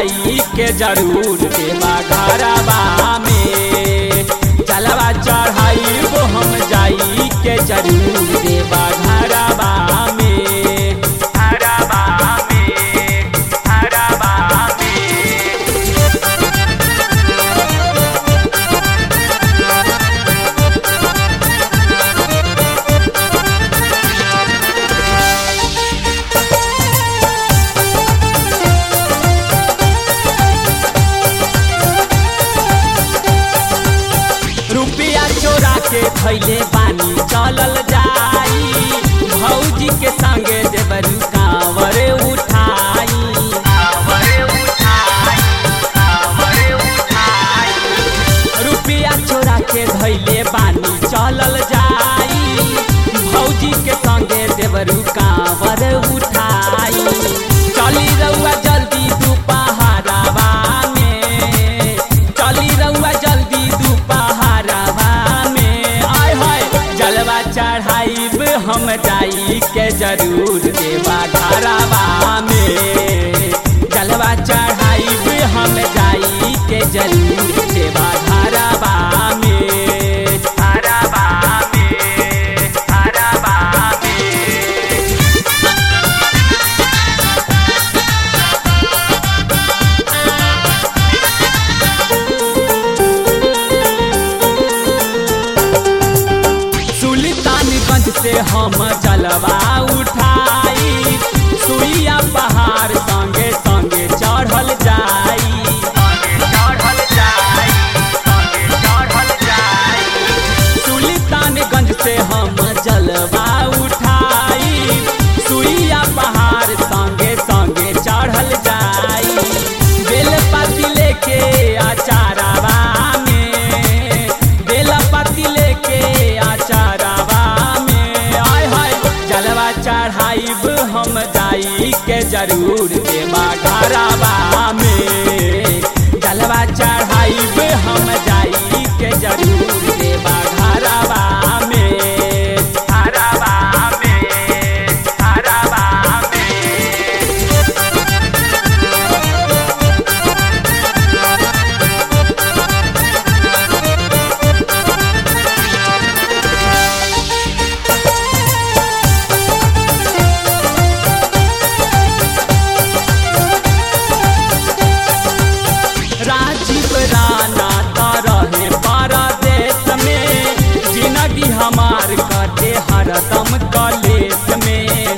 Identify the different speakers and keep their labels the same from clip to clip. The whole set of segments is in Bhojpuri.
Speaker 1: जाई के जरूर देवा घरवा में। जलवा चढ़ाइब हम जाई के जरूर देवा घरवा में। घरवा में, घरवा में। रुपया चोरा के थैले बानी चलल जाई, भौजी के संगे देवरू कांवर उठाई। रुपया चोरा के थैले बानी चलल जाई, भौजी के संगे देवरू कांवर उठाई। चली रउआ जल्दी दुपहरवा में, चली रउआ जल्दी दुपहरवा में। आय हाय जलवा चढ़ाइब हम जाई के जरूर देवा घरवा में। जलवा चढ़ाइब हम जाई के जरूर देवा घरवा में। घरवा में, घरवा में। सुल्तानगंज से हम जलवा उठाई, सुइया पहाड़ संगे संगे चढ़ल जाई। सुल्तानगंज से हम जलवा उठाई, सुइया पहाड़ संगे संगे चढ़ल जाई। बेलपति लेके अचारवा में, बेलपति लेके अचारवा में। आय हाय जलवा चढ़ाइब हम जाई के जरूर देवा घरवा में। जलवा चढ़ाइब हम जाई के जरूर देवा घरवा में। घरवा में, घरवा में। राजीव राणा रहे परदेश में, जिंदगी हमार कटे हरदम कलेश में।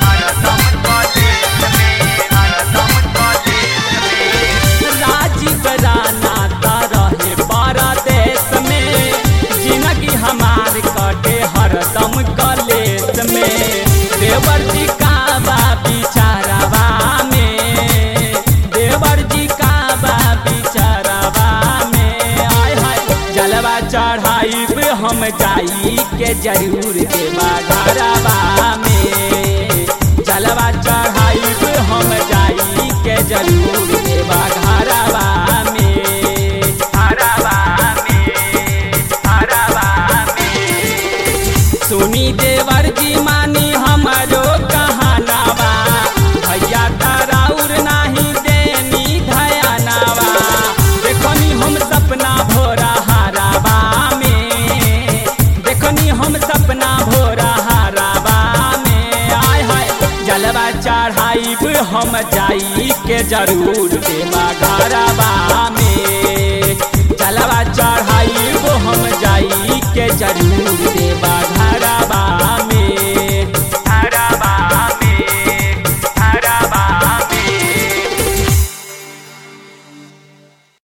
Speaker 1: राजीव राणा रहे परदेश में, जिंदगी हमार कटे हरदम कलेश में। देवर जी का बा बिचारवा में, देवर जी का बा बिचारवा में। आय हाय जलवा चढ़ाइब हम जाई के जरूर देवा घरवा में। जलवा चढ़ाइब हम जाई के जरूर देवा घरवा में। घरवा में, घरवा में। सुनी देवर जी मानी हमारो कहानावा, भैया तराउर नाही देनी धयानावा। देखनी हम सपना भोरा हरावा में, देखनी हम सपना भोरा हरावा में। आय हाय जलवा चढ़ाइब हम जाई के जरूर देवा घरवा में। जलवा चढ़ा